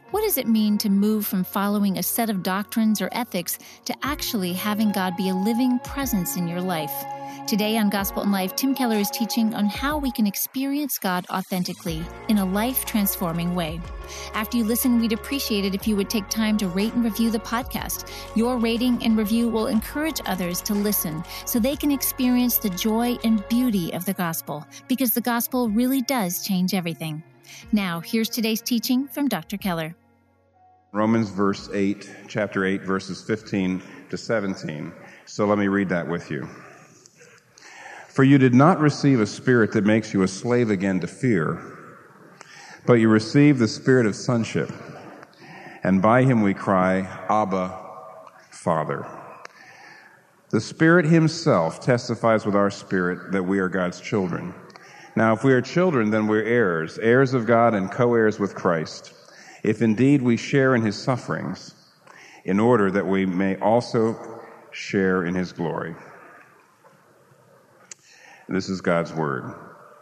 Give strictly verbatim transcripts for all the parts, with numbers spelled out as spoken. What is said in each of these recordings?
What does it mean to move from following a set of doctrines or ethics to actually having God be a living presence in your life? Today on Gospel in Life, Tim Keller is teaching on how we can experience God authentically in a life-transforming way. After you listen, we'd appreciate it if you would take time to rate and review the podcast. Your rating and review will encourage others to listen so they can experience the joy and beauty of the gospel, because the gospel really does change everything. Now, here's today's teaching from Doctor Keller. Romans verse eight, chapter eight, verses fifteen to seventeen. So let me read that with you. For you did not receive a spirit that makes you a slave again to fear, but you received the spirit of sonship, and by him we cry, Abba, Father. The Spirit himself testifies with our spirit that we are God's children. Now, if we are children, then we're heirs, heirs of God and co-heirs with Christ, if indeed we share in his sufferings, in order that we may also share in his glory. This is God's word.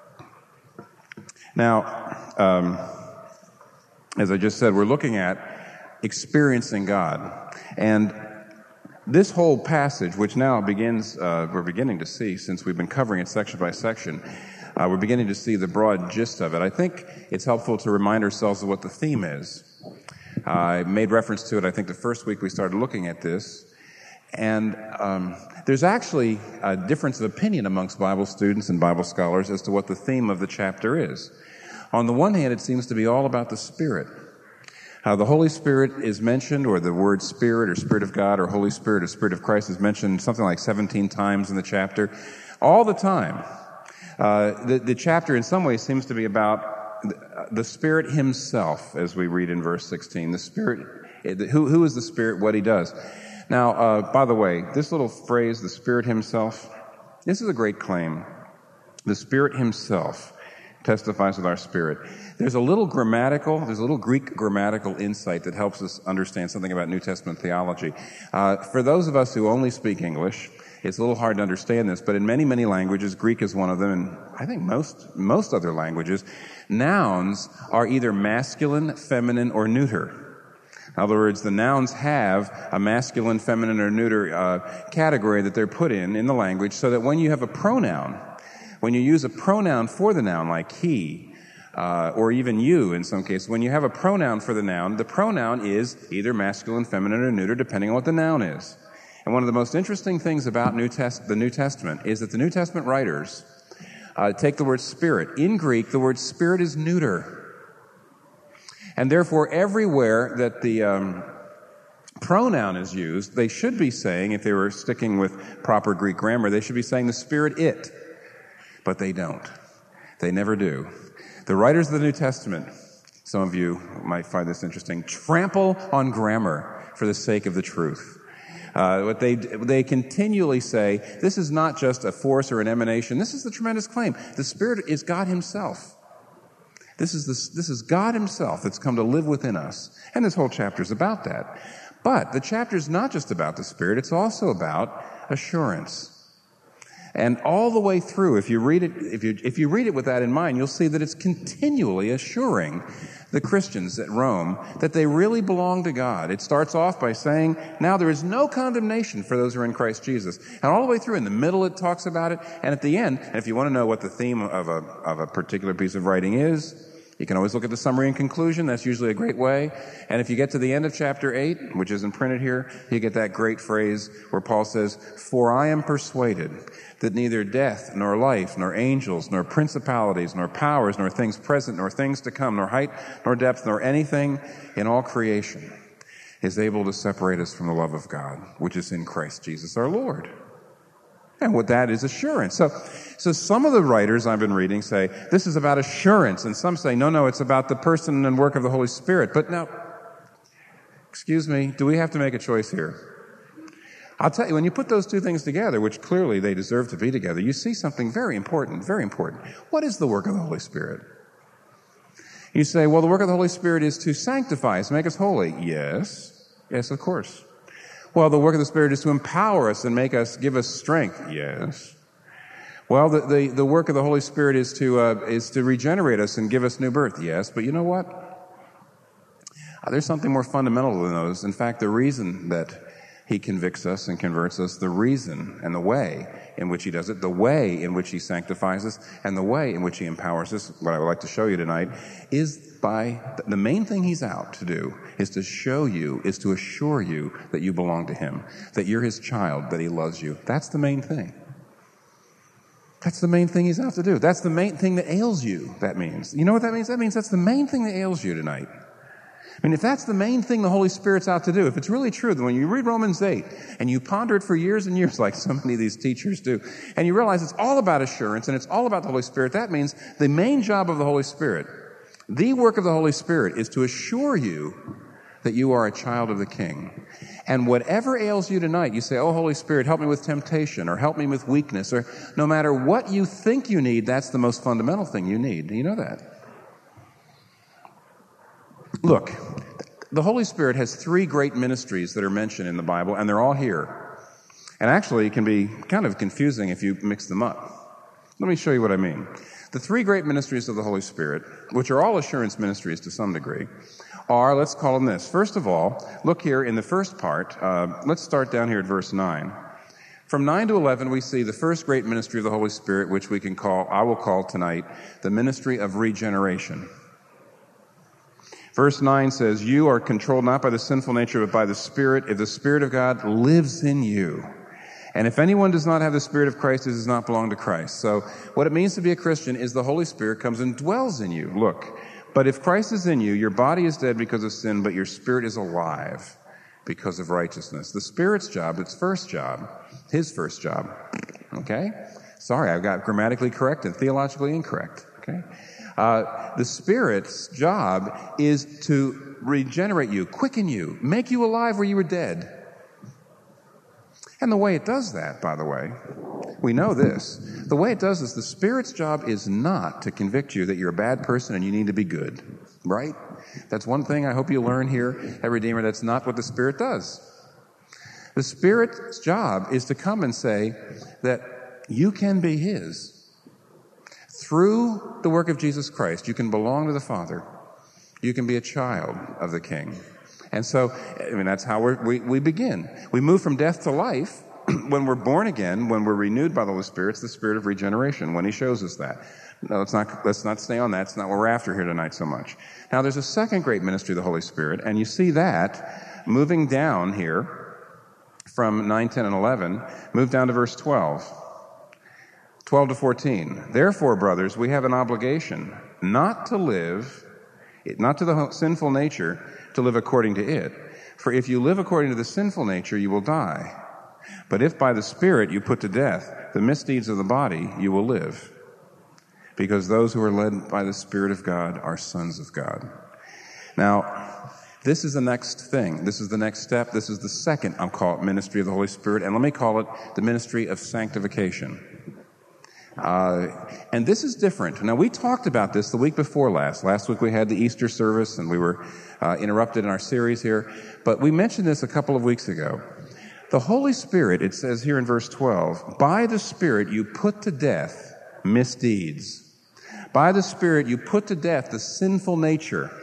Now, um, as I just said, we're looking at experiencing God. And this whole passage, which now begins, uh, we're beginning to see, since we've been covering it section by section, uh, we're beginning to see the broad gist of it. I think it's helpful to remind ourselves of what the theme is. Uh, I made reference to it, I think, the first week we started looking at this. And um, there's actually a difference of opinion amongst Bible students and Bible scholars as to what the theme of the chapter is. On the one hand, it seems to be all about the Spirit. How the Holy Spirit is mentioned, or the word Spirit, or Spirit of God, or Holy Spirit, or Spirit of Christ is mentioned something like seventeen times in the chapter. All the time. Uh, the, the chapter in some ways seems to be about the Spirit himself, as we read in verse sixteen. The Spirit, who, who is the Spirit, what he does. Now, uh, by the way, this little phrase, the Spirit himself, this is a great claim. The Spirit himself testifies with our spirit. There's a little grammatical, there's a little Greek grammatical insight that helps us understand something about New Testament theology. Uh, for those of us who only speak English, it's a little hard to understand this, but in many, many languages, Greek is one of them, and I think most, most other languages, nouns are either masculine, feminine, or neuter. In other words, the nouns have a masculine, feminine, or neuter uh, category that they're put in in the language, so that when you have a pronoun, when you use a pronoun for the noun, like he, uh, or even you in some cases, when you have a pronoun for the noun, the pronoun is either masculine, feminine, or neuter, depending on what the noun is. And one of the most interesting things about New Test- the New Testament is that the New Testament writers uh, take the word spirit. In Greek, the word spirit is neuter. And therefore, everywhere that the um, pronoun is used, they should be saying, if they were sticking with proper Greek grammar, they should be saying the Spirit it. But they don't. They never do. The writers of the New Testament, some of you might find this interesting, trample on grammar for the sake of the truth. Uh, what they they continually say, this is not just a force or an emanation. This is the tremendous claim. The Spirit is God himself. This is the, this is God himself that's come to live within us. And this whole chapter is about that. But the chapter is not just about the Spirit. It's also about assurance. And all the way through, if you read it, if you if you read it with that in mind, you'll see that it's continually assuring the Christians at Rome that they really belong to God. It starts off by saying, now there is no condemnation for those who are in Christ Jesus. And all the way through, in the middle, it talks about it. And at the end, and if you want to know what the theme of a of a particular piece of writing is, you can always look at the summary and conclusion. That's usually a great way. And if you get to the end of chapter eight, which isn't printed here, you get that great phrase where Paul says, for I am persuaded that neither death, nor life, nor angels, nor principalities, nor powers, nor things present, nor things to come, nor height, nor depth, nor anything in all creation is able to separate us from the love of God, which is in Christ Jesus our Lord. And what that is assurance. So, so some of the writers I've been reading say, this is about assurance. And some say, no, no, it's about the person and work of the Holy Spirit. But now, excuse me, do we have to make a choice here? I'll tell you, when you put those two things together, which clearly they deserve to be together, you see something very important, very important. What is the work of the Holy Spirit? You say, well, the work of the Holy Spirit is to sanctify us, make us holy. Yes. Yes, of course. Well, the work of the Spirit is to empower us and make us, give us strength. Yes. Well, the, the, the work of the Holy Spirit is to, uh, is to regenerate us and give us new birth. Yes. But you know what? Uh, there's something more fundamental than those. In fact, the reason that he convicts us and converts us, the reason and the way in which he does it, the way in which he sanctifies us, and the way in which he empowers us, what I would like to show you tonight, is by, the main thing he's out to do is to show you, is to assure you that you belong to him, that you're his child, that he loves you. That's the main thing. That's the main thing he's out to do. That's the main thing that ails you, that means. You know what that means? That means that's the main thing that ails you tonight. I mean, if that's the main thing the Holy Spirit's out to do, if it's really true that when you read Romans eight and you ponder it for years and years like so many of these teachers do, and you realize it's all about assurance and it's all about the Holy Spirit, that means the main job of the Holy Spirit, the work of the Holy Spirit, is to assure you that you are a child of the King. And whatever ails you tonight, you say, oh, Holy Spirit, help me with temptation, or help me with weakness, or no matter what you think you need, that's the most fundamental thing you need. Do you know that? Look, the Holy Spirit has three great ministries that are mentioned in the Bible, and they're all here. And actually, it can be kind of confusing if you mix them up. Let me show you what I mean. The three great ministries of the Holy Spirit, which are all assurance ministries to some degree, are, let's call them this. First of all, look here in the first part. Uh, let's start down here at verse nine. From nine to eleven, we see the first great ministry of the Holy Spirit, which we can call, I will call tonight, the ministry of regeneration. Verse nine says, you are controlled not by the sinful nature, but by the Spirit, if the Spirit of God lives in you. And if anyone does not have the Spirit of Christ, he does not belong to Christ. So what it means to be a Christian is the Holy Spirit comes and dwells in you. Look, but if Christ is in you, your body is dead because of sin, but your spirit is alive because of righteousness. The Spirit's job, its first job, his first job, okay? Sorry, I got grammatically correct and theologically incorrect, okay? Uh, the Spirit's job is to regenerate you, quicken you, make you alive where you were dead. And the way it does that, by the way, we know this. The way it does this, the Spirit's job is not to convict you that you're a bad person and you need to be good, right? That's one thing I hope you learn here at Redeemer. That's not what the Spirit does. The Spirit's job is to come and say that you can be his. Through the work of Jesus Christ, you can belong to the Father. You can be a child of the King. And so, I mean, that's how we're, we we begin. We move from death to life when we're born again, when we're renewed by the Holy Spirit. It's the Spirit of regeneration when he shows us that. No, let's not, let's not stay on that. It's not what we're after here tonight so much. Now, there's a second great ministry of the Holy Spirit, and you see that moving down here from nine, ten, and eleven. Move down to verse twelve. twelve to fourteen. Therefore, brothers, we have an obligation not to live, not to the sinful nature, to live according to it. For if you live according to the sinful nature, you will die. But if by the Spirit you put to death the misdeeds of the body, you will live. Because those who are led by the Spirit of God are sons of God. Now, this is the next thing. This is the next step. This is the second, I'll call it, ministry of the Holy Spirit. And let me call it the ministry of sanctification. Uh, and this is different. Now, we talked about this the week before last. Last week we had the Easter service, and we were uh, interrupted in our series here. But we mentioned this a couple of weeks ago. The Holy Spirit, it says here in verse twelve, by the Spirit you put to death misdeeds. By the Spirit you put to death the sinful nature.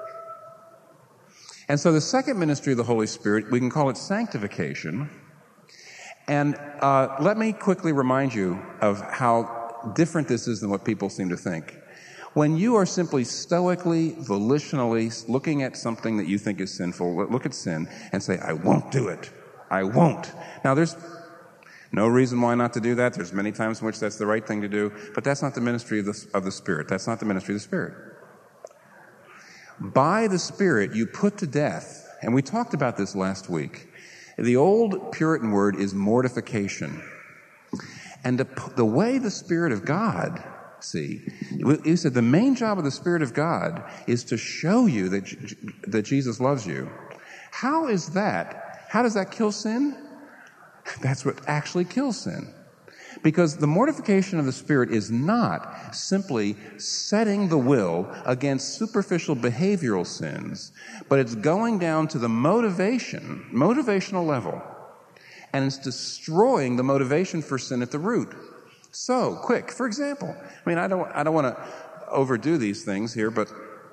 And so the second ministry of the Holy Spirit, we can call it sanctification. And uh, let me quickly remind you of how different this is than what people seem to think. When you are simply stoically, volitionally looking at something that you think is sinful, look at sin and say, I won't do it. I won't. Now, there's no reason why not to do that. There's many times in which that's the right thing to do, but that's not the ministry of the, of the Spirit. That's not the ministry of the Spirit. By the Spirit, you put to death, and we talked about this last week. The old Puritan word is mortification. And the, the way the Spirit of God, see, he said the main job of the Spirit of God is to show you that, that Jesus loves you. How is that? How does that kill sin? That's what actually kills sin. Because the mortification of the Spirit is not simply setting the will against superficial behavioral sins, but it's going down to the motivation, motivational level, and it's destroying the motivation for sin at the root. So, quick, for example, I mean, I don't, I don't want to overdo these things here, but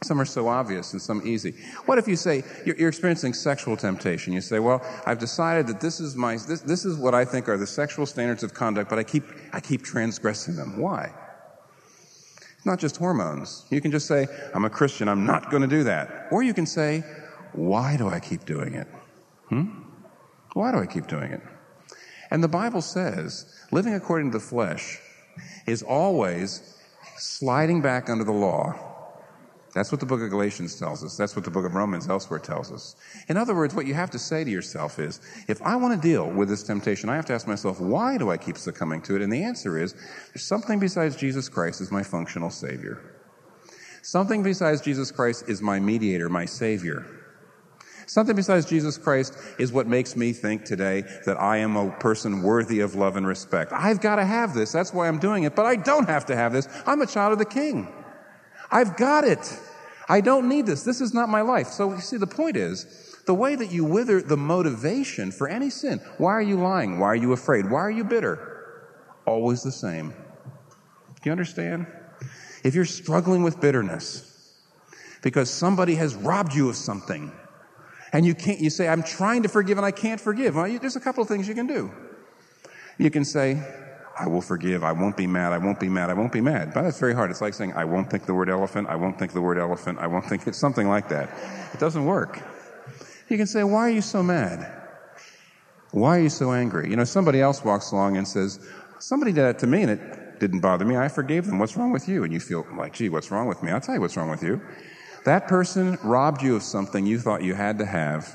Some are so obvious and some easy. What if you say you're, you're experiencing sexual temptation? You say, well, I've decided that this is my this, this is what I think are the sexual standards of conduct, but I keep I keep transgressing them. Why? It's not just hormones. You can just say, I'm a Christian, I'm not going to do that. Or you can say, why do I keep doing it? Hmm? Why do I keep doing it? And the Bible says, living according to the flesh is always sliding back under the law. That's what the book of Galatians tells us. That's what the book of Romans elsewhere tells us. In other words, what you have to say to yourself is, if I want to deal with this temptation, I have to ask myself, why do I keep succumbing to it? And the answer is, there's something besides Jesus Christ as my functional Savior. Something besides Jesus Christ is my mediator, my Savior. Something besides Jesus Christ is what makes me think today that I am a person worthy of love and respect. I've got to have this. That's why I'm doing it. But I don't have to have this. I'm a child of the King. I've got it. I don't need this. This is not my life. So you see, the point is, the way that you wither the motivation for any sin, why are you lying? Why are you afraid? Why are you bitter? Always the same. Do you understand? If you're struggling with bitterness because somebody has robbed you of something, and you can't, you say, I'm trying to forgive and I can't forgive. Well, you, there's a couple of things you can do. You can say, I will forgive. I won't be mad. I won't be mad. I won't be mad. But that's very hard. It's like saying, I won't think the word elephant. I won't think the word elephant. I won't think it's something like that. It doesn't work. You can say, why are you so mad? Why are you so angry? You know, somebody else walks along and says, somebody did that to me and it didn't bother me. I forgave them. What's wrong with you? And you feel like, gee, what's wrong with me? I'll tell you what's wrong with you. That person robbed you of something you thought you had to have.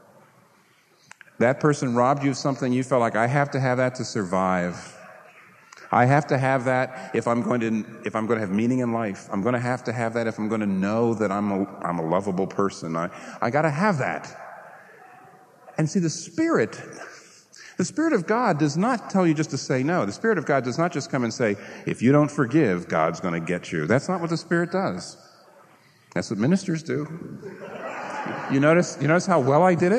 That person robbed you of something you felt like, I have to have that to survive. I have to have that if I'm going to if I'm going to have meaning in life. I'm going to have to have that if I'm going to know that I'm a, I'm a lovable person. I, I got to have that. And see, the Spirit, the Spirit of God does not tell you just to say no. The Spirit of God does not just come and say, if you don't forgive, God's going to get you. That's not what the Spirit does. That's what ministers do. You notice, you notice how well I did it?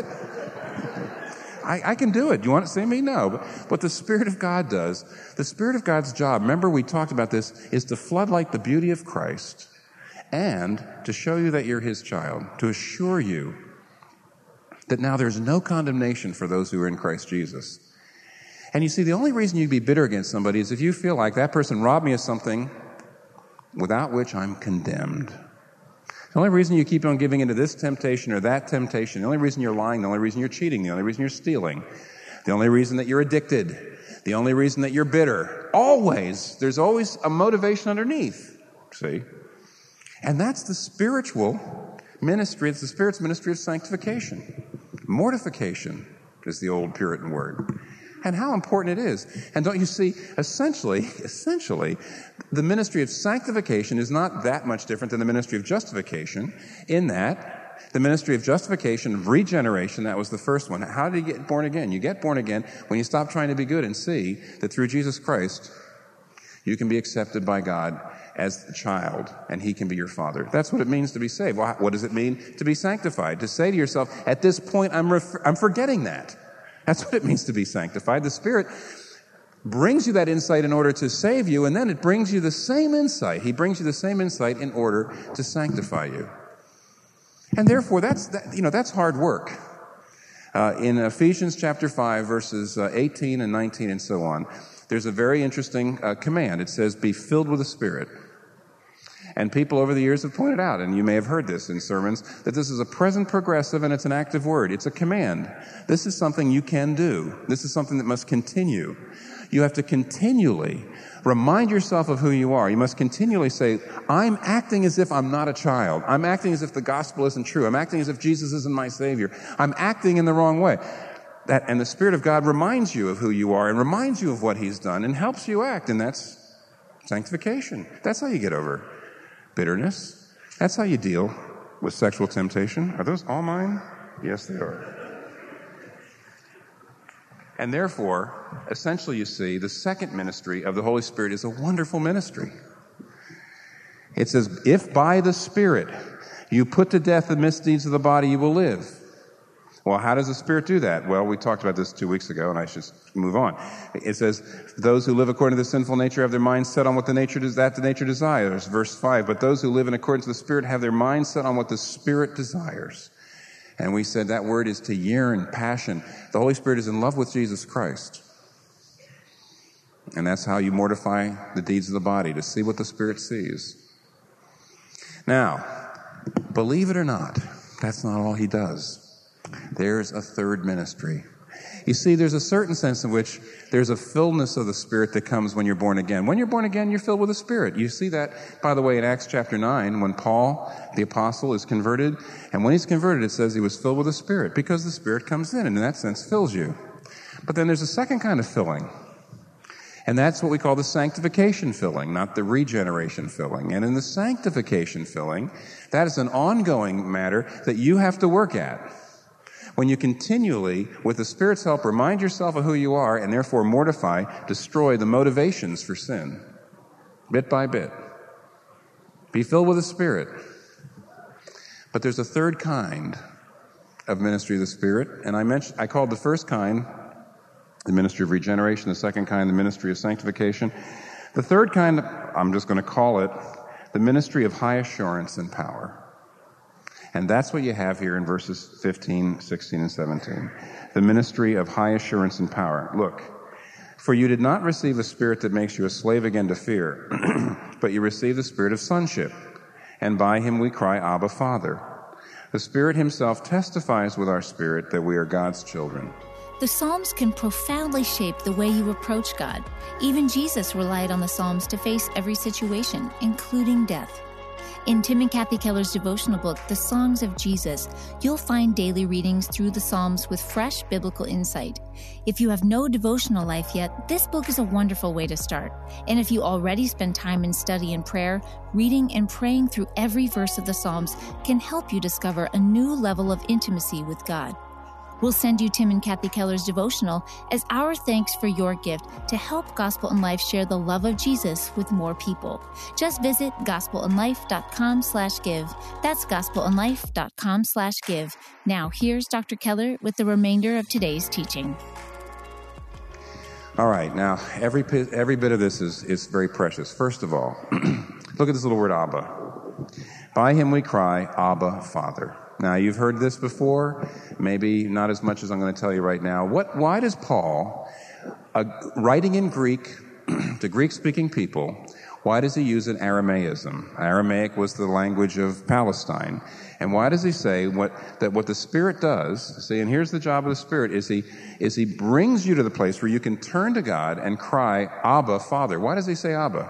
I, I can do it. You want to see me? No. But what the Spirit of God does, the Spirit of God's job, remember we talked about this, is to floodlight the beauty of Christ and to show you that you're His child, to assure you that now there's no condemnation for those who are in Christ Jesus. And you see, the only reason you'd be bitter against somebody is if you feel like that person robbed me of something without which I'm condemned. The only reason you keep on giving into this temptation or that temptation, the only reason you're lying, the only reason you're cheating, the only reason you're stealing, the only reason that you're addicted, the only reason that you're bitter, always, there's always a motivation underneath, see? And that's the spiritual ministry, it's the Spirit's ministry of sanctification. Mortification is the old Puritan word. And how important it is. And don't you see, essentially, essentially, the ministry of sanctification is not that much different than the ministry of justification, in that the ministry of justification, of regeneration, that was the first one. How do you get born again? You get born again when you stop trying to be good and see that through Jesus Christ, you can be accepted by God as a child, and He can be your Father. That's what it means to be saved. Well, what does it mean to be sanctified? To say to yourself, at this point, I'm, refer- I'm forgetting that. That's what it means to be sanctified. The Spirit brings you that insight in order to save you, and then it brings you the same insight. He brings you the same insight in order to sanctify you. And therefore, that's, that, you know, that's hard work. Uh, in Ephesians chapter five, verses uh, eighteen and nineteen and so on, there's a very interesting uh, command. It says, be filled with the Spirit. And people over the years have pointed out, and you may have heard this in sermons, that this is a present progressive and it's an active word. It's a command. This is something you can do. This is something that must continue. You have to continually remind yourself of who you are. You must continually say, I'm acting as if I'm not a child. I'm acting as if the gospel isn't true. I'm acting as if Jesus isn't my Savior. I'm acting in the wrong way. That, and the Spirit of God reminds you of who you are and reminds you of what He's done and helps you act. And that's sanctification. That's how you get over bitterness. That's how you deal with sexual temptation. Are those all mine? Yes, they are. And therefore, essentially, you see, the second ministry of the Holy Spirit is a wonderful ministry. It says, if by the Spirit you put to death the misdeeds of the body, you will live. Well, how does the Spirit do that? Well, we talked about this two weeks ago, and I should move on. It says, those who live according to the sinful nature have their minds set on what the nature does, that the nature desires. Verse five, but those who live in accordance to the Spirit have their minds set on what the Spirit desires. And we said that word is to yearn, passion. The Holy Spirit is in love with Jesus Christ. And that's how you mortify the deeds of the body, to see what the Spirit sees. Now, believe it or not, that's not all he does. There's a third ministry. You see, there's a certain sense in which there's a fullness of the Spirit that comes when you're born again. When you're born again, you're filled with the Spirit. You see that, by the way, in Acts chapter nine, when Paul, the apostle, is converted. And when he's converted, it says he was filled with the Spirit, because the Spirit comes in, and in that sense fills you. But then there's a second kind of filling. And that's what we call the sanctification filling, not the regeneration filling. And in the sanctification filling, that is an ongoing matter that you have to work at. When you continually, with the Spirit's help, remind yourself of who you are and therefore mortify, destroy the motivations for sin, bit by bit. Be filled with the Spirit. But there's a third kind of ministry of the Spirit, and I mentioned, I called the first kind the ministry of regeneration, the second kind the ministry of sanctification. The third kind, I'm just going to call it the ministry of high assurance and power. And that's what you have here in verses fifteen, sixteen, and seventeen. The ministry of high assurance and power. Look, for you did not receive a spirit that makes you a slave again to fear, but you received the spirit of sonship, and by him we cry, Abba, Father. The Spirit himself testifies with our spirit that we are God's children. The Psalms can profoundly shape the way you approach God. Even Jesus relied on the Psalms to face every situation, including death. In Tim and Kathy Keller's devotional book, The Songs of Jesus, you'll find daily readings through the Psalms with fresh biblical insight. If you have no devotional life yet, this book is a wonderful way to start. And if you already spend time in study and prayer, reading and praying through every verse of the Psalms can help you discover a new level of intimacy with God. We'll send you Tim and Kathy Keller's devotional as our thanks for your gift to help Gospel in Life share the love of Jesus with more people. Just visit gospelinlife.com slash give. That's gospelinlife.com slash give. Now, here's Doctor Keller with the remainder of today's teaching. All right, now, every every bit of this is, is very precious. First of all, look at this little word, Abba. By him we cry, Abba, Father. Now, you've heard this before, maybe not as much as I'm going to tell you right now. What? Why does Paul, uh, writing in Greek to Greek-speaking people, why does he use an Aramaism? Aramaic was the language of Palestine. And why does he say what, that what the Spirit does, see, and here's the job of the Spirit, is he, is he brings you to the place where you can turn to God and cry, Abba, Father. Why does he say Abba?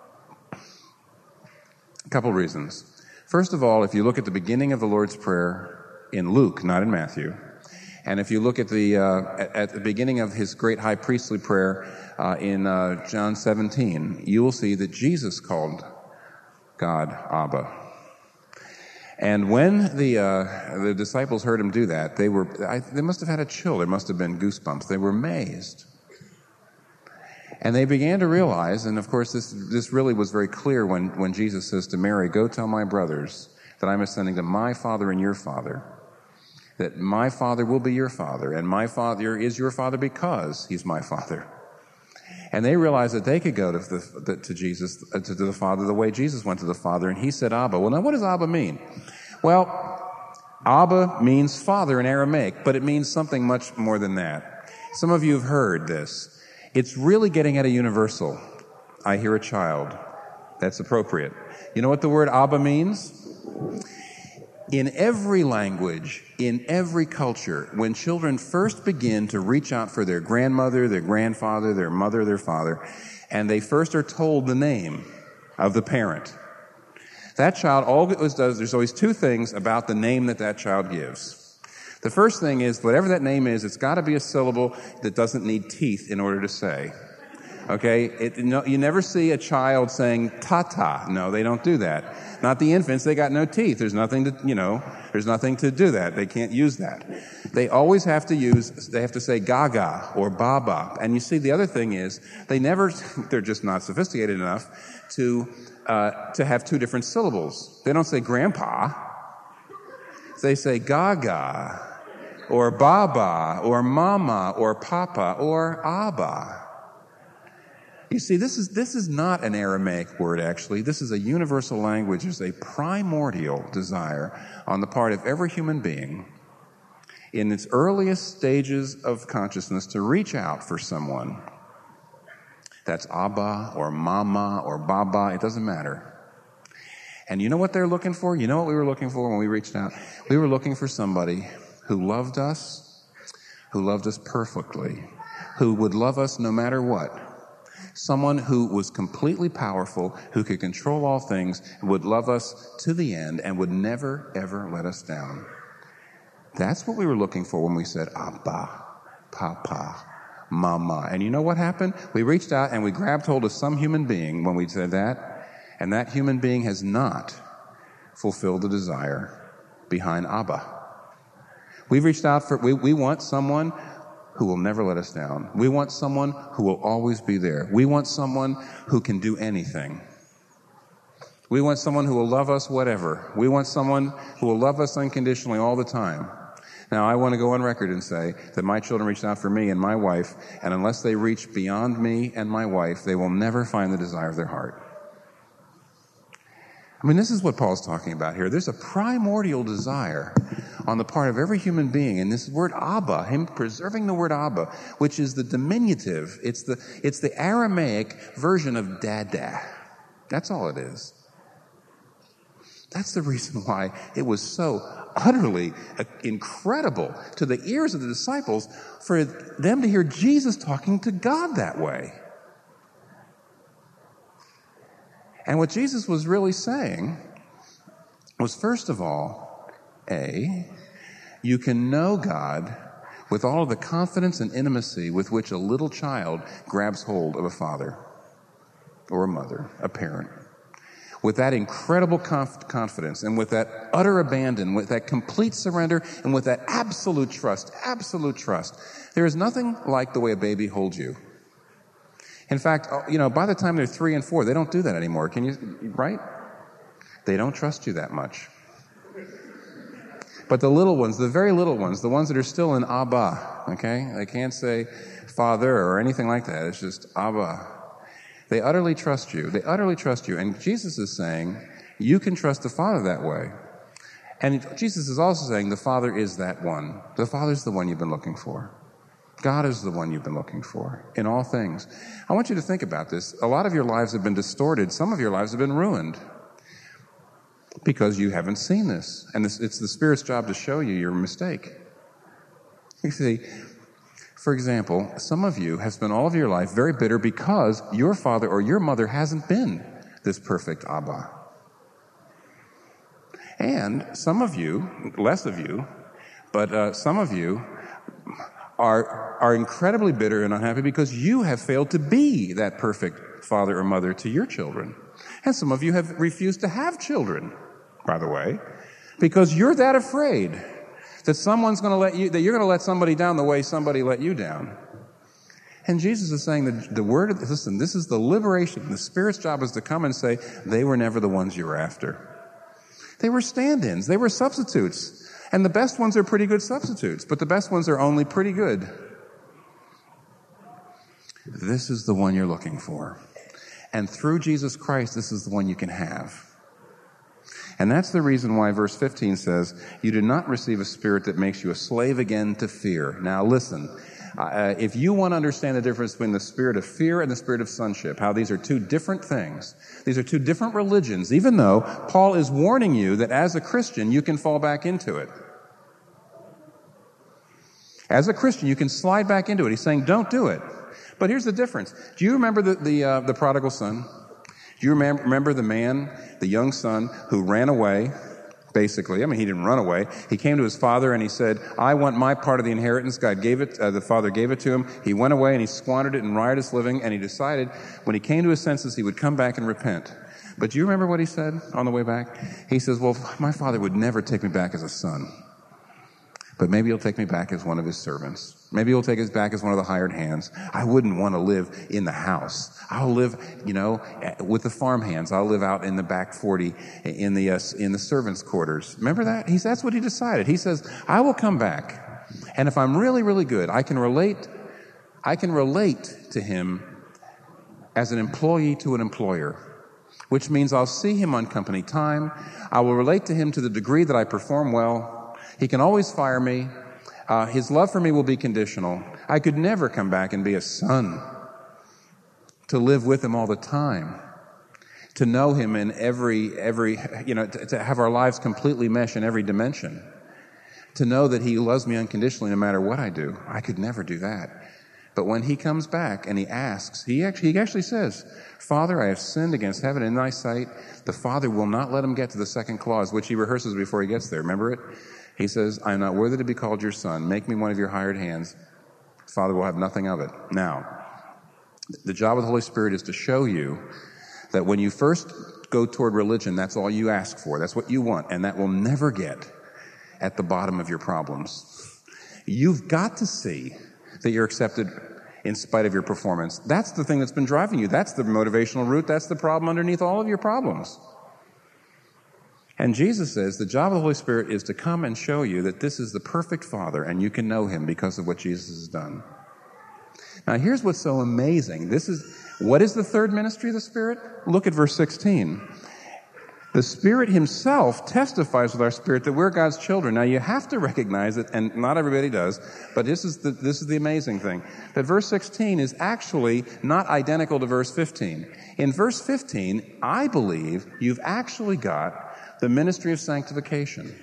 A couple reasons. First of all, if you look at the beginning of the Lord's Prayer in Luke, not in Matthew, and if you look at the uh, at, at the beginning of his great high priestly prayer uh, in uh, John seventeen, you will see that Jesus called God Abba. And when the uh, the disciples heard him do that, they were I, they must have had a chill. There must have been goosebumps. They were amazed. And they began to realize, and of course this this really was very clear when, when Jesus says to Mary, go tell my brothers that I'm ascending to my Father and your Father, that my Father will be your Father, and my Father is your Father because he's my Father. And they realized that they could go to, the, to Jesus, to, to the Father the way Jesus went to the Father, and he said Abba. Well, now what does Abba mean? Well, Abba means Father in Aramaic, but it means something much more than that. Some of you have heard this. It's really getting at a universal. I hear a child. That's appropriate. You know what the word Abba means? In every language, in every culture, when children first begin to reach out for their grandmother, their grandfather, their mother, their father, and they first are told the name of the parent, that child always does, there's always two things about the name that that child gives. The first thing is, whatever that name is, it's got to be a syllable that doesn't need teeth in order to say. Okay? It, no, you never see a child saying ta-ta. No, they don't do that. Not the infants. They got no teeth. There's nothing to, you know, there's nothing to do that. They can't use that. They always have to use, they have to say gaga or baba. And you see, the other thing is, they never, they're just not sophisticated enough to, uh, to have two different syllables. They don't say grandpa. They say gaga. or Baba, or Mama, or Papa, or Abba. You see, this is this is not an Aramaic word, actually. This is a universal language. It's a primordial desire on the part of every human being in its earliest stages of consciousness to reach out for someone. That's Abba, or Mama, or Baba. It doesn't matter. And you know what they're looking for? You know what we were looking for when we reached out? We were looking for somebody who loved us, who loved us perfectly, who would love us no matter what. Someone who was completely powerful, who could control all things, would love us to the end, and would never, ever let us down. That's what we were looking for when we said, Abba, Papa, Mama. And you know what happened? We reached out and we grabbed hold of some human being when we said that, and that human being has not fulfilled the desire behind Abba. We've reached out for, we, we want someone who will never let us down. We want someone who will always be there. We want someone who can do anything. We want someone who will love us whatever. We want someone who will love us unconditionally all the time. Now, I want to go on record and say that my children reached out for me and my wife, and unless they reach beyond me and my wife, they will never find the desire of their heart. I mean, this is what Paul's talking about here. There's a primordial desire on the part of every human being, and this word Abba, him preserving the word Abba, which is the diminutive, it's the it's the Aramaic version of Dada. That's all it is. That's the reason why it was so utterly incredible to the ears of the disciples for them to hear Jesus talking to God that way. And what Jesus was really saying was, first of all, A, you can know God with all of the confidence and intimacy with which a little child grabs hold of a father or a mother, a parent. With that incredible conf- confidence and with that utter abandon, with that complete surrender, and with that absolute trust, absolute trust. There is nothing like the way a baby holds you. In fact, you know, by the time they're three and four, they don't do that anymore. Can you, right? They don't trust you that much. But the little ones, the very little ones, the ones that are still in Abba, okay? They can't say Father or anything like that. It's just Abba. They utterly trust you. They utterly trust you. And Jesus is saying, you can trust the Father that way. And Jesus is also saying the Father is that one. The Father's the one you've been looking for. God is the one you've been looking for in all things. I want you to think about this. A lot of your lives have been distorted. Some of your lives have been ruined because you haven't seen this. And this, it's the Spirit's job to show you your mistake. You see, for example, some of you have spent all of your life very bitter because your father or your mother hasn't been this perfect Abba. And some of you, less of you, but uh, some of you are are incredibly bitter and unhappy because you have failed to be that perfect father or mother to your children. And some of you have refused to have children, by the way, because you're that afraid that someone's going to let you, that you're going to let somebody down the way somebody let you down. And Jesus is saying that the word, listen, this is the liberation. The Spirit's job is to come and say, they were never the ones you were after. They were stand-ins. They were substitutes. And the best ones are pretty good substitutes, but the best ones are only pretty good. This is the one you're looking for. And through Jesus Christ, this is the one you can have. And that's the reason why verse fifteen says, you did not receive a spirit that makes you a slave again to fear. Now listen, uh, if you want to understand the difference between the spirit of fear and the spirit of sonship, how these are two different things, these are two different religions, even though Paul is warning you that as a Christian, you can fall back into it. As a Christian, you can slide back into it. He's saying, don't do it. But here's the difference. Do you remember the the, uh, the prodigal son? Do you remember, remember the man, the young son, who ran away, basically? I mean, he didn't run away. He came to his father and he said, I want my part of the inheritance. God gave it, uh, the father gave it to him. He went away and he squandered it in riotous living, and he decided when he came to his senses, he would come back and repent. But do you remember what he said on the way back? He says, well, my father would never take me back as a son. But maybe he'll take me back as one of his servants. Maybe he'll take us back as one of the hired hands. I wouldn't want to live in the house. I'll live, you know, with the farm hands. I'll live out in the back forty in the uh, in the servants' quarters. Remember that? He's, that's what he decided. He says, I will come back And if I'm really, really good, I can relate, I can relate to him as an employee to an employer, which means I'll see him on company time. I will relate to him to the degree that I perform well. He can always fire me. Uh, his love for me will be conditional. I could never come back and be a son, to live with him all the time, to know him in every, every, you know, to, to have our lives completely mesh in every dimension, to know that he loves me unconditionally no matter what I do. I could never do that. But when he comes back and he asks, he actually, he actually says, Father, I have sinned against heaven and in thy sight. The Father will not let him get to the second clause, which he rehearses before he gets there. Remember it? He says, I am not worthy to be called your son. Make me one of your hired hands. Father will have nothing of it. Now, the job of the Holy Spirit is to show you that when you first go toward religion, that's all you ask for. That's what you want. And that will never get at the bottom of your problems. You've got to see that you're accepted in spite of your performance. That's the thing that's been driving you. That's the motivational root. That's the problem underneath all of your problems. And Jesus says the job of the Holy Spirit is to come and show you that this is the perfect Father, and you can know him because of what Jesus has done. Now, here's what's so amazing. This is, what is the third ministry of the Spirit? Look at verse sixteen. The Spirit himself testifies with our spirit that we're God's children. Now, you have to recognize it, and not everybody does, but this is the, this is the amazing thing, that verse sixteen is actually not identical to verse fifteen. In verse fifteen, I believe you've actually got the ministry of sanctification.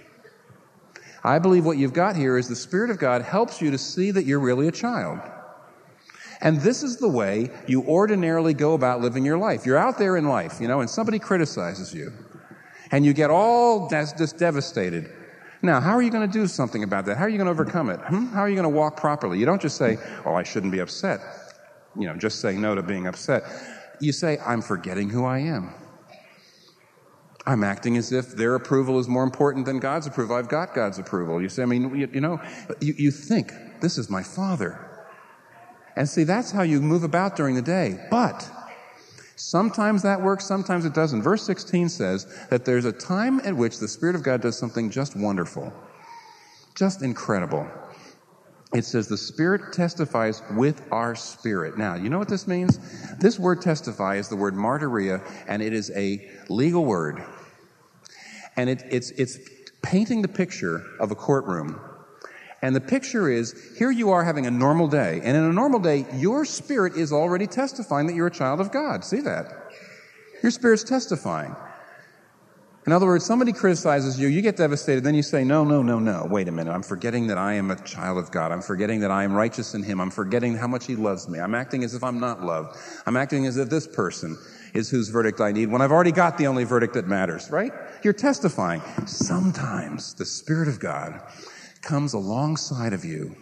I believe what you've got here is the Spirit of God helps you to see that you're really a child. And this is the way you ordinarily go about living your life. You're out there in life, you know, and somebody criticizes you. And you get all just devastated. Now, how are you going to do something about that? How are you going to overcome it? Hmm? How are you going to walk properly? You don't just say, oh, I shouldn't be upset. You know, just say no to being upset. You say, I'm forgetting who I am. I'm acting as if their approval is more important than God's approval. I've got God's approval. You say, I mean, you, you know, you, you think, this is my Father. And see, that's how you move about during the day. But sometimes that works, sometimes it doesn't. Verse sixteen says that there's a time at which the Spirit of God does something just wonderful, just incredible. It says the Spirit testifies with our spirit. Now, you know what this means? This word testify is the word martyria, and it is a legal word. And it, it's, it's painting the picture of a courtroom. And the picture is, here you are having a normal day. And in a normal day, your spirit is already testifying that you're a child of God. See that? Your spirit's testifying. In other words, somebody criticizes you, you get devastated, then you say, no, no, no, no, wait a minute. I'm forgetting that I am a child of God. I'm forgetting that I am righteous in him. I'm forgetting how much he loves me. I'm acting as if I'm not loved. I'm acting as if this person is whose verdict I need when I've already got the only verdict that matters, right? You're testifying. Sometimes the Spirit of God comes alongside of you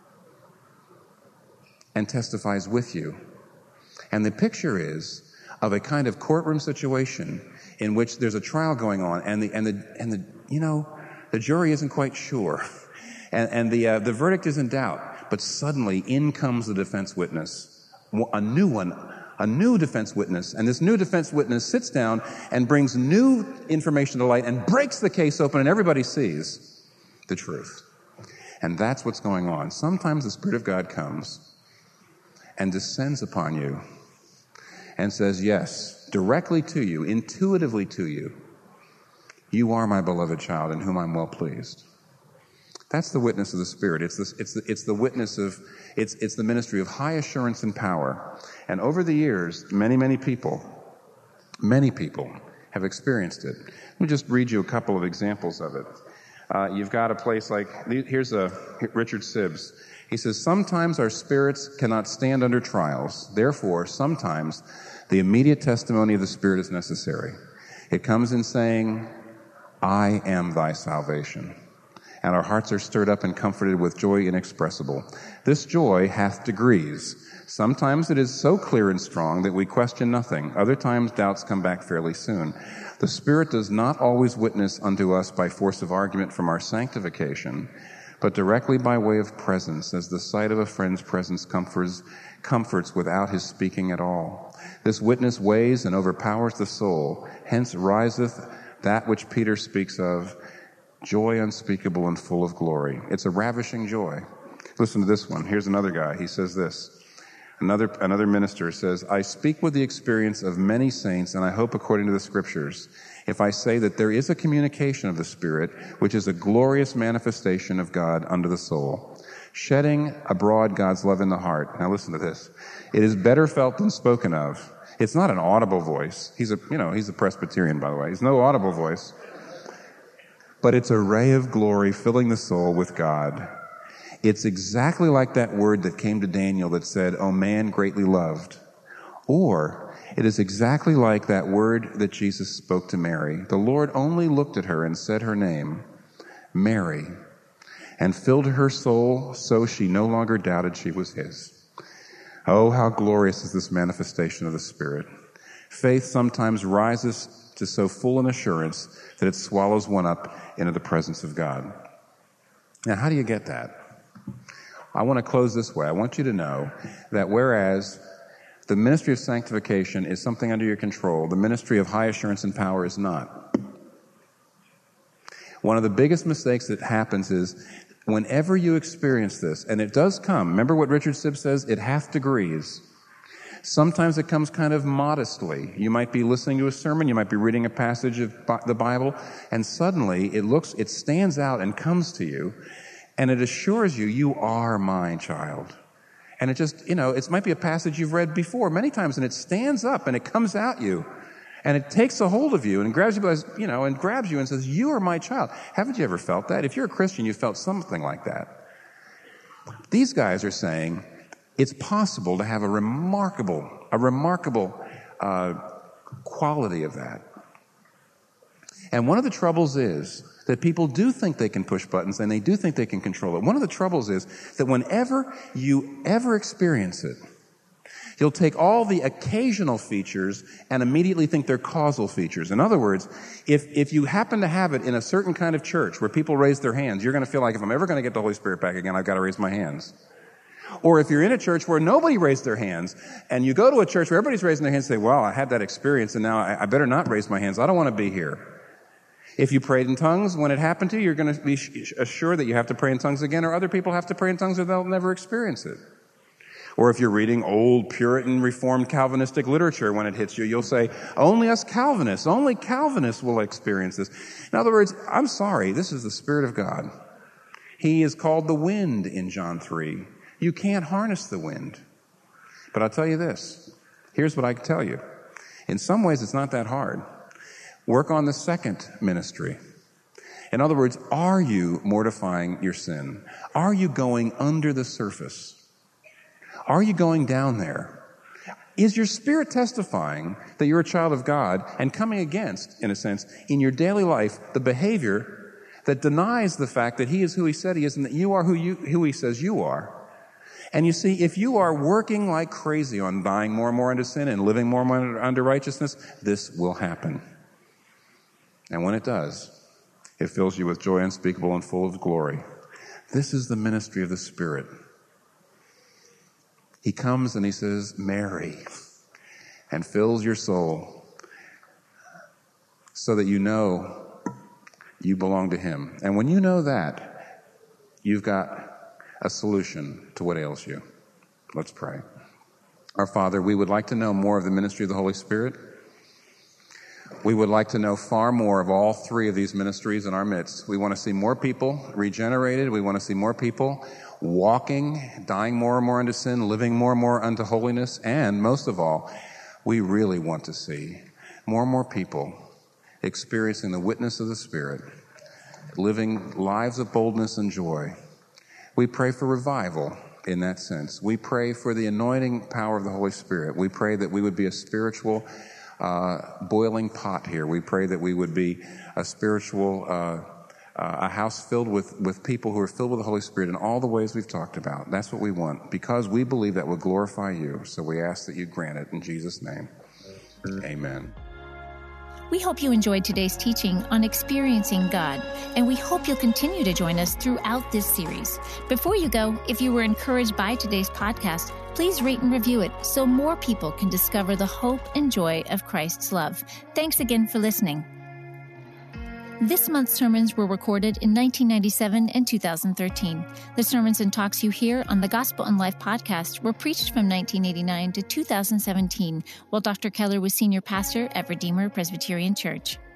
and testifies with you. And the picture is of a kind of courtroom situation in which there's a trial going on, and the and the and the you know the jury isn't quite sure, and and the uh, the verdict is in doubt. But suddenly in comes the defense witness, a new one, a new defense witness, and this new defense witness sits down and brings new information to light and breaks the case open, and everybody sees the truth. And that's what's going on. Sometimes the Spirit of God comes and descends upon you and says, yes, directly to you, intuitively to you, you are my beloved child in whom I'm well pleased. That's the witness of the Spirit. It's the, it's the, it's the witness of, it's, it's the ministry of high assurance and power. And over the years, many, many people, many people have experienced it. Let me just read you a couple of examples of it. Uh, you've got a place like, here's a Richard Sibbs. He says, sometimes our spirits cannot stand under trials. Therefore, sometimes the immediate testimony of the Spirit is necessary. It comes in saying, I am thy salvation. And our hearts are stirred up and comforted with joy inexpressible. This joy hath degrees. Sometimes it is so clear and strong that we question nothing. Other times doubts come back fairly soon. The Spirit does not always witness unto us by force of argument from our sanctification, but directly by way of presence, as the sight of a friend's presence comforts, comforts without his speaking at all. This witness weighs and overpowers the soul. Hence riseth that which Peter speaks of, joy unspeakable and full of glory. It's a ravishing joy. Listen to this one. Here's another guy. He says this. Another, another minister says, I speak with the experience of many saints, and I hope according to the Scriptures, if I say that there is a communication of the Spirit, which is a glorious manifestation of God unto the soul, shedding abroad God's love in the heart. Now listen to this. It is better felt than spoken of. It's not an audible voice. He's a, you know, he's a Presbyterian, by the way. He's no audible voice. But it's a ray of glory filling the soul with God. It's exactly like that word that came to Daniel that said, "O man greatly loved." Or it is exactly like that word that Jesus spoke to Mary. The Lord only looked at her and said her name, Mary, and filled her soul so she no longer doubted she was his. Oh, how glorious is this manifestation of the Spirit. Faith sometimes rises to so full an assurance that it swallows one up into the presence of God. Now, how do you get that? I want to close this way. I want you to know that whereas the ministry of sanctification is something under your control, the ministry of high assurance and power is not. One of the biggest mistakes that happens is whenever you experience this, and it does come, remember what Richard Sibbes says, it hath degrees. Sometimes it comes kind of modestly. You might be listening to a sermon, you might be reading a passage of the Bible, and suddenly it looks, it stands out and comes to you, and it assures you, you are my child. And it just, you know, it might be a passage you've read before many times, and it stands up and it comes at you, and it takes a hold of you and grabs you by, you know, and grabs you and says, you are my child. Haven't you ever felt that? If you're a Christian, you felt something like that. These guys are saying it's possible to have a remarkable, a remarkable uh, quality of that. And one of the troubles is that people do think they can push buttons and they do think they can control it. One of the troubles is that whenever you ever experience it, you'll take all the occasional features and immediately think they're causal features. In other words, if, if you happen to have it in a certain kind of church where people raise their hands, you're going to feel like if I'm ever going to get the Holy Spirit back again, I've got to raise my hands. Or if you're in a church where nobody raised their hands, and you go to a church where everybody's raising their hands and say, well, I had that experience and now I, I better not raise my hands. I don't want to be here. If you prayed in tongues when it happened to you, you're going to be assured that you have to pray in tongues again, or other people have to pray in tongues or they'll never experience it. Or if you're reading old Puritan Reformed Calvinistic literature, when it hits you, you'll say, only us Calvinists, only Calvinists will experience this. In other words, I'm sorry, this is the Spirit of God. He is called the wind in John three. You can't harness the wind. But I'll tell you this. Here's what I can tell you. In some ways, it's not that hard. Work on the second ministry. In other words, are you mortifying your sin? Are you going under the surface? Are you going down there? Is your spirit testifying that you're a child of God and coming against, in a sense, in your daily life, the behavior that denies the fact that he is who he said he is and that you are who, you, who he says you are? And you see, if you are working like crazy on dying more and more into sin and living more and more under righteousness, this will happen. And when it does, it fills you with joy unspeakable and full of glory. This is the ministry of the Spirit. He comes and he says, Mary, and fills your soul so that you know you belong to him. And when you know that, you've got a solution to what ails you. Let's pray. Our Father, we would like to know more of the ministry of the Holy Spirit. We would like to know far more of all three of these ministries in our midst. We want to see more people regenerated. We want to see more people walking, dying more and more into sin, living more and more unto holiness. And most of all, we really want to see more and more people experiencing the witness of the Spirit, living lives of boldness and joy. We pray for revival in that sense. We pray for the anointing power of the Holy Spirit. We pray that we would be a spiritual Uh, boiling pot here. We pray that we would be a spiritual, uh, uh, a house filled with, with people who are filled with the Holy Spirit in all the ways we've talked about. That's what we want, because we believe that will glorify you. So we ask that you grant it in Jesus' name. Amen. We hope you enjoyed today's teaching on experiencing God, and we hope you'll continue to join us throughout this series. Before you go, if you were encouraged by today's podcast, please rate and review it so more people can discover the hope and joy of Christ's love. Thanks again for listening. This month's sermons were recorded in nineteen ninety-seven and two thousand thirteen. The sermons and talks you hear on the Gospel in Life podcast were preached from nineteen eighty-nine to two thousand seventeen, while Doctor Keller was senior pastor at Redeemer Presbyterian Church.